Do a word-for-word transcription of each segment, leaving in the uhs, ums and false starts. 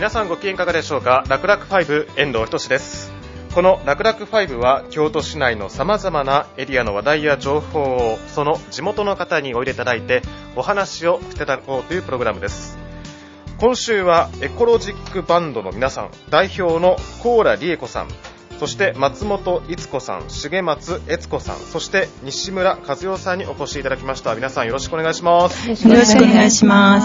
皆さんご機嫌いかがでしょうか。楽々ファイブ遠藤仁です。この楽々ファイブは京都市内のさまざまなエリアの話題や情報をその地元の方においでいただいてお話をしていただこうというプログラムです。今週はエコロジックバンドの皆さん、代表の高良理恵子さん、そして松本逸子さん、重松悦子さん、そして西村和代さんにお越しいただきました。皆さんよろしくお願いします。 よろしくお願いします。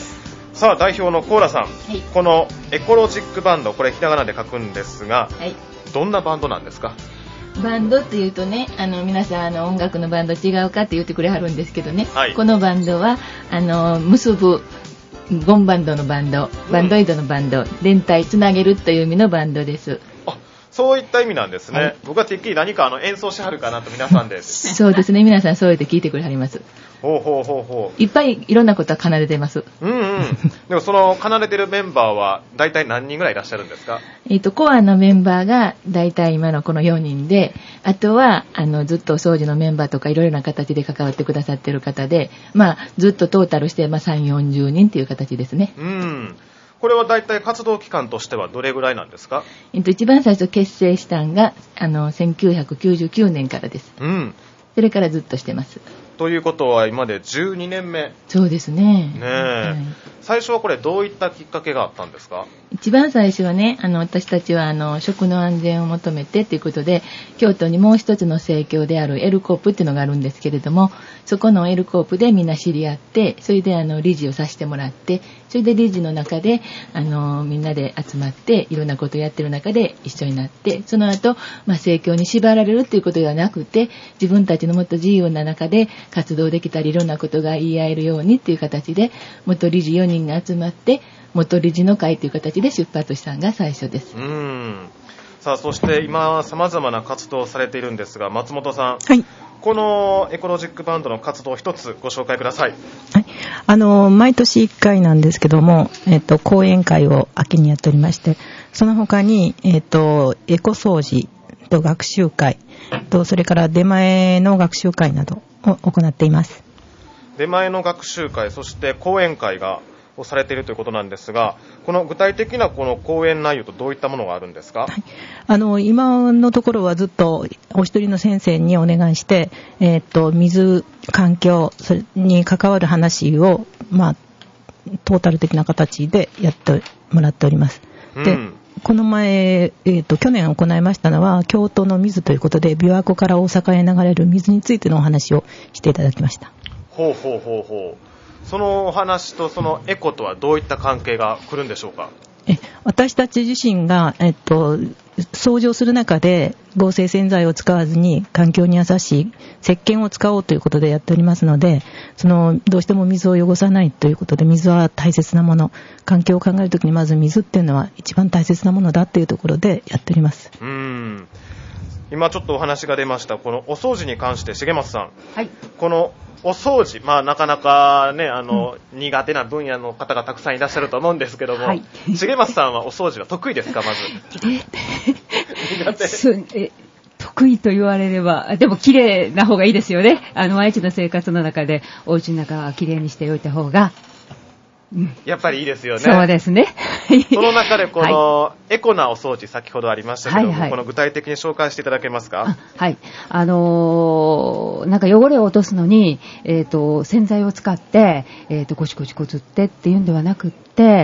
さあ、代表の高良さん、はい、このエコロジックバンド、これひらがなで書くんですが、はい、どんなバンドなんですか？ バンドっていうとね、あの皆さんあの音楽のバンド違うかって言ってくれはるんですけどね、はい、このバンドはあの結ぶゴンバンドのバンド、バンドイドのバンド、うん、連帯つなげるという意味のバンドです。 あ、そういった意味なんですね、はい、僕はてっきり何かあの演奏しはるかなと皆さんでそうですね、皆さんそうやって聞いてくれはります。 ほうほうほうほう。 いっぱいいろんなことは奏でてます。 うんうん。でもその奏でてるメンバーは大体何人ぐらいいらっしゃるんですか？ えっとコアのメンバーが大体今のこのよにんで、あとはあのずっとお掃除のメンバーとかいろいろな形で関わってくださってる方で、まあずっとトータルしてまあさんじゅう、よんじゅうにんという形ですね。 うん。これは大体活動期間としてはどれぐらいなんですか？ えっと一番最初結成したんがあのせんきゅうひゃくきゅうじゅうきゅうねんからです。 うん。 それからずっとしてます。 ということは今でじゅうにねんめ。 そうですね。 ねえ、はい、最初はこれどういったきっかけがあったんですか？ 一番最初はね、あの私たちはあの食の安全を求めてということで、京都にもう一つの生協であるエルコープっていうのがあるんですけれども、そこのエルコープでみんな知り合って、それであの理事をさせてもらって、それで理事の中であのみんなで集まっていろんなことをやってる中で一緒になって、その後、まあ、生協に縛られるっていうことではなくて、自分たちのもっと自由な中で活動できたりいろんなことが言い合えるようにっていう形で元理事よにんが集まって元理事の会という形で出発したのが最初です。 うーん。さあ、そして今様々な活動をされているんですが、松本さん、 はい、 このエコロジックバンドの活動を一つご紹介ください。 はい、あの毎年いっかいなんですけども、えっと、講演会を秋にやっておりまして、その他に、えっと、エコ掃除と学習会と、それから出前の学習会などを行っています。 出前の学習会、そして講演会がをされているということなんですが、この具体的なこの講演内容とどういったものがあるんですか？はい、 あの今のところはずっとお一人の先生にお願いして、えー、と水、環境それに関わる話を、まあ、トータル的な形でやってもらっております。で、うん、この前、えー、と去年行いましたのは京都の水ということで、琵琶湖から大阪へ流れる水についてのお話をしていただきました。 ほうほうほうほう。そのお話とそのエコとはどういった関係が来るんでしょうか？ え私たち自身が、えっと、掃除をする中で合成洗剤を使わずに環境に優しい石鹸を使おうということでやっておりますので、そのどうしても水を汚さないということで、水は大切なもの、環境を考えるときにまず水っていうのは一番大切なものだというところでやっております。 うーん、今ちょっとお話が出ましたこのお掃除に関して、重松さん、 はい、 このお掃除、まあ、なかなかね、あの、うん、苦手な分野の方がたくさんいらっしゃると思うんですけども、はい、重松さんはお掃除は得意ですか？まず苦手え得意と言われれば、でも綺麗な方がいいですよね。あの毎日の生活の中でお家の中は綺麗にしておいた方が、 うん、やっぱりいいですよね。 そうですね。 その中でこの、はい、エコなお掃除、先ほどありましたけども、はいはい、この具体的に紹介していただけますか？ あ、はい。あのー、なんか汚れを落とすのに、えっと、洗剤を使って、えっと、ゴシゴシこすってっていうんではなくって、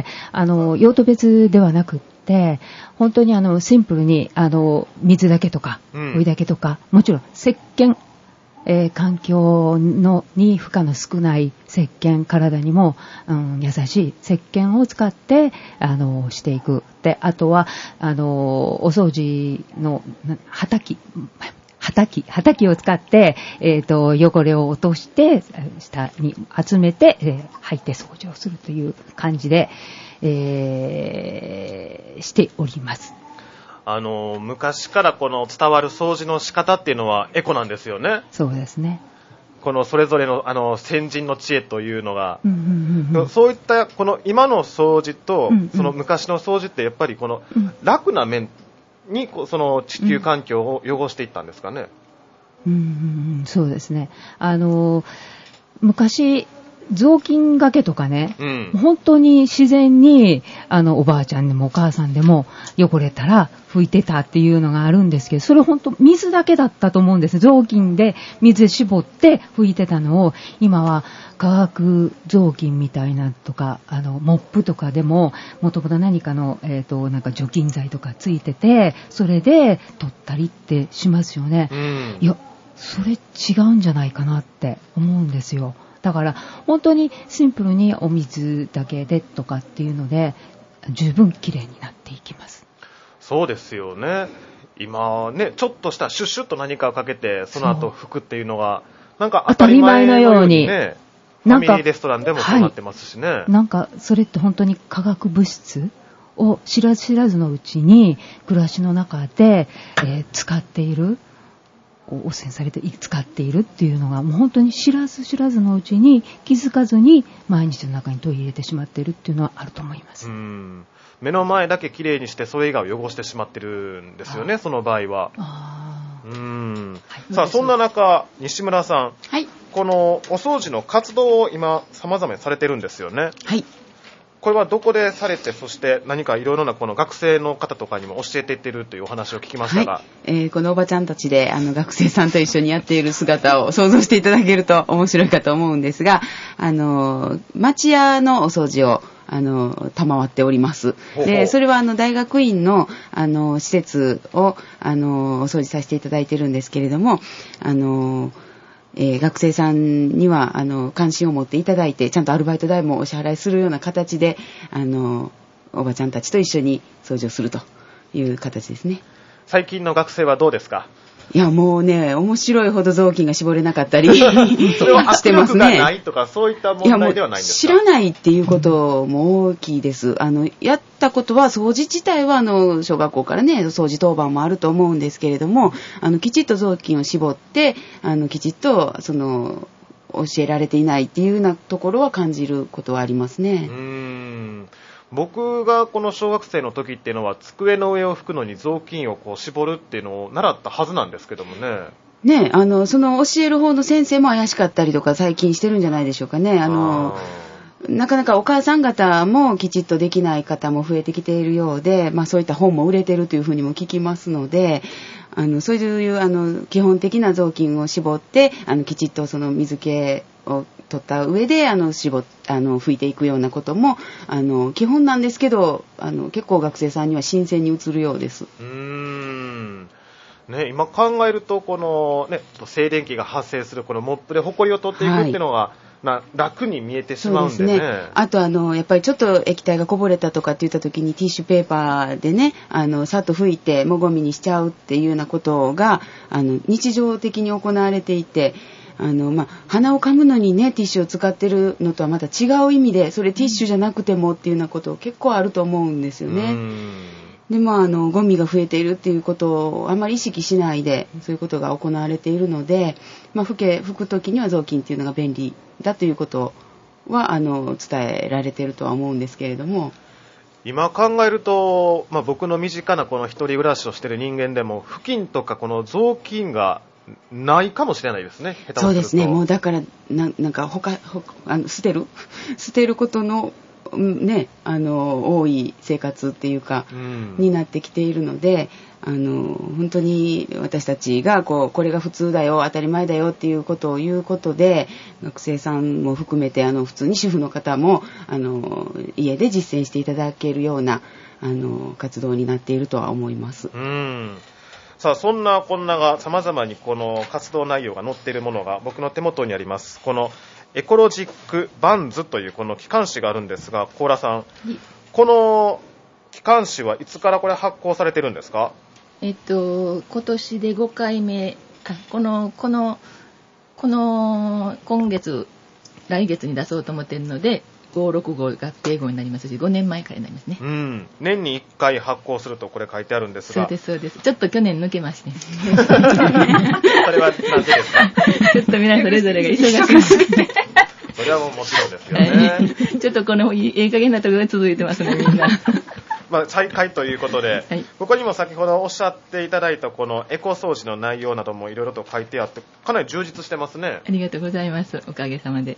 あの、用途別ではなくって、本当にあの、シンプルに、あの、水だけとか、うん、お湯だけとか、もちろん石鹸、えー、環境のに負荷の少ない石鹸、体にも、うん、優しい石鹸を使ってあのしていく。で、あとはあのお掃除のはたきはたきはたきを使って、えー、と汚れを落として下に集めて、えー、吐いて掃除をするという感じで、えー、しております。 あの昔からこの伝わる掃除の仕方っていうのはエコなんですよね。 そうですね。 このそれぞれ の, あの先人の知恵というのが、 うんうんうんうん、 そういったこの今の掃除と、うんうん、その昔の掃除ってやっぱりこの楽な面にその地球環境を汚していったんですかね。 うんうんうん、そうですね。あの昔雑巾がけとかね、 うん、 本当に自然にあのおばあちゃんでもお母さんでも汚れたら拭いてたっていうのがあるんですけど、それ本当水だけだったと思うんです。雑巾で水で絞って拭いてたのを、今は化学雑巾みたいなとか、あのモップとかでももともと何かの、えーと、なんか除菌剤とかついてて、それで取ったりってしますよね、 うん、 いやそれ違うんじゃないかなって思うんですよ。だから本当にシンプルにお水だけでとかっていうので十分きれいになっていきます。 そうですよね。今ね、ちょっとしたシュッシュッと何かをかけてその後拭くっていうのがなんか当たり前のようにね、ファミリーレストランでもそうなってますしね、はい、 なんかそれって本当に化学物質を知らず知らずのうちに暮らしの中で、えー、使っている、汚染されて使っているっていうのがもう本当に知らず知らずのうちに気づかずに毎日の中に取り入れてしまっているっていうのはあると思います。 うん、目の前だけきれいにしてそれ以外を汚してしまってるんですよね、その場合は。あ、うん、はい、さあそんな中西村さん、 はい、 このお掃除の活動を今様々にされてるんですよね。 はい、 これはどこでされて、そして何かいろいろなこの学生の方とかにも教えていってるというお話を聞きましたが、 はい、えー、このおばちゃんたちであの学生さんと一緒にやっている姿を想像していただけると面白いかと思うんですが、あの町屋のお掃除をあの賜っております。 ほうほう。 でそれはあの大学院のあの施設をあのお掃除させていただいているんですけれども、あのえー、学生さんにはあの関心を持っていただいて、ちゃんとアルバイト代もお支払いするような形であのおばちゃんたちと一緒に掃除をするという形ですね。 最近の学生はどうですか？ いやもうね、面白いほど雑巾が絞れなかったりしてますね。 圧力がないとかそういった問題ではないんですか？ いやもう知らないっていうことも大きいです。あのやったことは、掃除自体はあの小学校からね掃除当番もあると思うんですけれども、あのきちっと雑巾を絞ってあのきちっとその教えられていないっていうようなところは感じることはありますね。 うーん、僕がこの小学生の時っていうのは机の上を拭くのに雑巾をこう絞るっていうのを習ったはずなんですけどもね。 ね、あのその教える方の先生も怪しかったりとか最近してるんじゃないでしょうかね。あのあなかなかお母さん方もきちっとできない方も増えてきているようで、まあ、そういった本も売れてるというふうにも聞きますので、あのそういうあの基本的な雑巾を絞ってあのきちっとその水気を取った上であの絞あの拭いていくようなこともあの基本なんですけど、あの結構学生さんには新鮮に映るようです。 うーん、ね、今考えるとこの、ね、静電気が発生するこのモップでホコリを取っていくっていうのは、はい、な楽に見えてしまうんでね。 そうですね。あとあのやっぱりちょっと液体がこぼれたとかって言った時にティッシュペーパーでねあのさっと拭いてもごみにしちゃうっていうようなことがあの日常的に行われていて、あの、まあ、鼻をかむのにねティッシュを使ってるのとはまた違う意味で、それティッシュじゃなくてもっていうようなこと結構あると思うんですよね。でまあ、あのゴミが増えているっていうことをあまり意識しないでそういうことが行われているので、まあ、拭け拭くときには雑巾っていうのが便利だということはあの伝えられているとは思うんですけれども、 今考えると、まあ、僕の身近なこの一人暮らしをしている人間でも布巾とかこの雑巾がないかもしれないですね。下手をすると。 そうですね。もうだからな、なんか他他あの捨てる捨てることのね、あの多い生活っていうか、うん、になってきているので、あの本当に私たちがこうこれが普通だよ当たり前だよっていうことを言うことで、学生さんも含めてあの普通に主婦の方もあの家で実践していただけるようなあの活動になっているとは思います。 うん、さあそんなこんなが様々にこの活動内容が載っているものが僕の手元にあります。このエコロジックバンズというこの機関誌があるんですが、高良さん、この機関誌はいつからこれ発行されてるんですか？ えっと今年でごかいめ、あこのこのこの今月来月に出そうと思っているのでごろく号合併号になりますし、ごねんまえからになりますね。 うん、年にいっかい発行するとこれ書いてあるんですが。 そうですそうです。ちょっと去年抜けまして。 それは何でですか？ ちょっと皆それぞれが忙しいですね。 それはもうもちろんですよね。 はい、ちょっとこのいい加減なところが続いてますね、みんな。 まあ、再開ということで、はい、ここにも先ほどおっしゃっていただいたこのエコ掃除の内容などもいろいろと書いてあって、かなり充実してますね。 ありがとうございます。おかげさまで。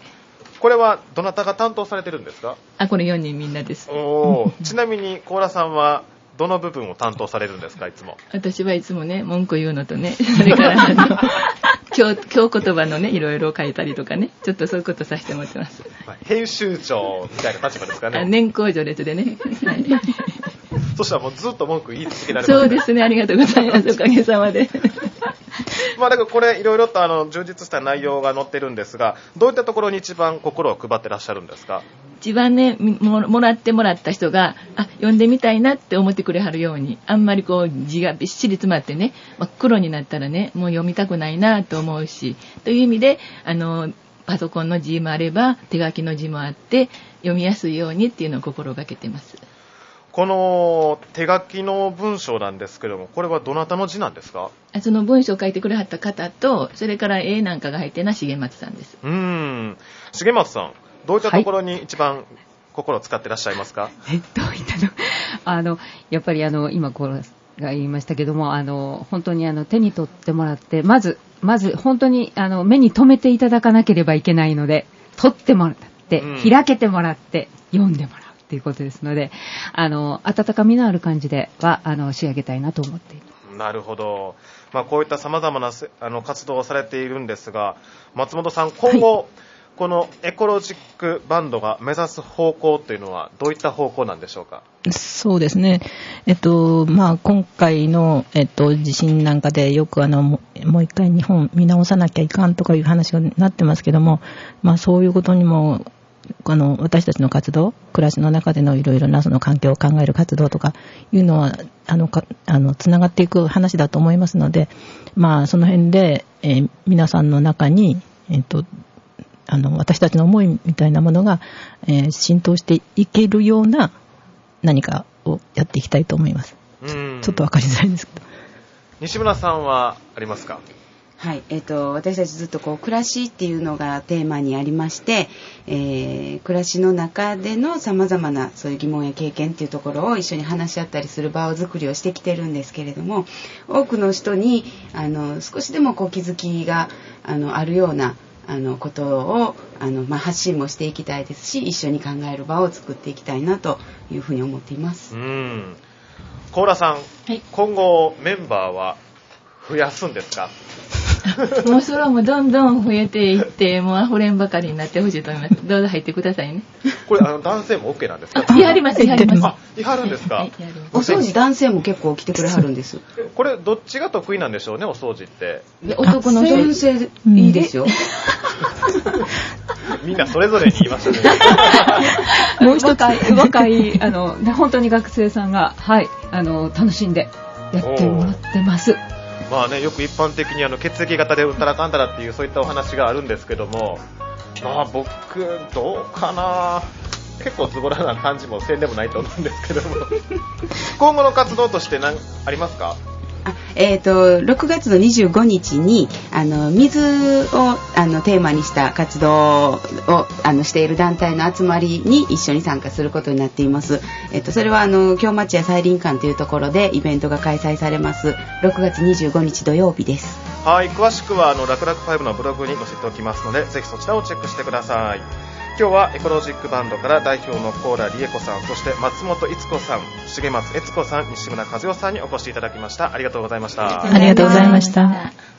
これはどなたが担当されてるんですか？ あ、これよにんみんなです。 おーちなみに高良さんはどの部分を担当されるんですか？いつも。 私はいつもね、文句言うのとね、それからあの今日、今日言葉のね、いろいろ書いたりとかね、ちょっとそういうことさせてもらってます。 編集長みたいな立場ですかね。 あ、年功序列でね。はい、 そしたらもうずっと文句言い続けられます、 そうですね、ありがとうございます。おかげさまで。 まあだからこれいろいろとあの充実した内容が載ってるんですが、どういったところに一番心を配ってらっしゃるんですか？ 一番ね、も, もらってもらった人が、あ、読んでみたいなって思ってくれはるように、あんまりこう字がびっしり詰まってね、真っ黒になったらね、もう読みたくないなと思うし、という意味で、あの、パソコンの字もあれば、手書きの字もあって、読みやすいようにっていうのを心がけてます。 この手書きの文章なんですけども、これはどなたの字なんですか？ その文章を書いてくれはった方と、それから絵なんかが入ってるのは重松さんです。 うーん。重松さん、どういったところに一番心を使ってらっしゃいますか？ えどういったのあのやっぱりあの今これが言いましたけども、あの本当にあの手に取ってもらって、まずまず本当にあの目に留めていただかなければいけないので、取ってもらって、うん、開けてもらって読んでもらうということですので、あの温かみのある感じではあの仕上げたいなと思っています。 なるほど。まあ、こういった様々なあの活動をされているんですが、松本さん、今後、はい、このエコロジックバンドが目指す方向というのはどういった方向なんでしょうか？ そうですね。えっと、まあ、今回の、えっと、地震なんかでよくあの、もう一回日本見直さなきゃいかんとかいう話になってますけども、まあ、そういうことにも、あの、私たちの活動、暮らしの中でのいろいろなその環境を考える活動とかいうのは、あの、か、あの、つながっていく話だと思いますので、まあ、その辺で、えー、皆さんの中に、えっと、あの私たちの思いみたいなものが、えー、浸透していけるような何かをやっていきたいと思います。うんちょっとわかりづらいんですけど。 西村さんはありますか？ はい、えーと、私たちずっとこう暮らしっていうのがテーマにありまして、えー、暮らしの中でのさまざまなそういう疑問や経験っていうところを一緒に話し合ったりする場を作りをしてきてるんですけれども、多くの人にあの少しでもこう気づきが あのあるようなあのことをあの、まあ、発信もしていきたいですし、一緒に考える場を作っていきたいなというふうに思っています。 うん。高良さん、はい、今後メンバーは増やすんですか？ もうそれはもうどんどん増えていって、もう溢れんばかりになってほしいと思います。どうぞ入ってくださいね。 これあの男性も OK なんですか？ あ、やります、やります。 あ、やるんですか？はい、やります。 お掃除男性も結構来てくれはるんです。 これどっちが得意なんでしょうね、お掃除って。 男の男性いいですよ。 みんなそれぞれに言いましたね。もう一つ若い、若いあの本当に学生さんがはいあの楽しんでやってもらってます。 まあね、よく一般的にあの血液型でうんたらかんたらっていうそういったお話があるんですけども、まあ僕どうかな、結構ズボラな感じもせんでもないと思うんですけども今後の活動として何ありますか？ あえー、とろくがつのにじゅうごにちにあの水をあのテーマにした活動をあのしている団体の集まりに一緒に参加することになっています。えー、とそれはあの京町屋彩林館というところでイベントが開催されますろくがつにじゅうごにち土曜日です。 はい、詳しくはあの楽々ファイブのブログに載せておきますので、ぜひそちらをチェックしてください。今日はエコロジックバンドから代表の高良理恵子さん、そして松本逸子さん、重松悦子さん、西村和代さんにお越しいただきました。ありがとうございました。 ありがとうございました。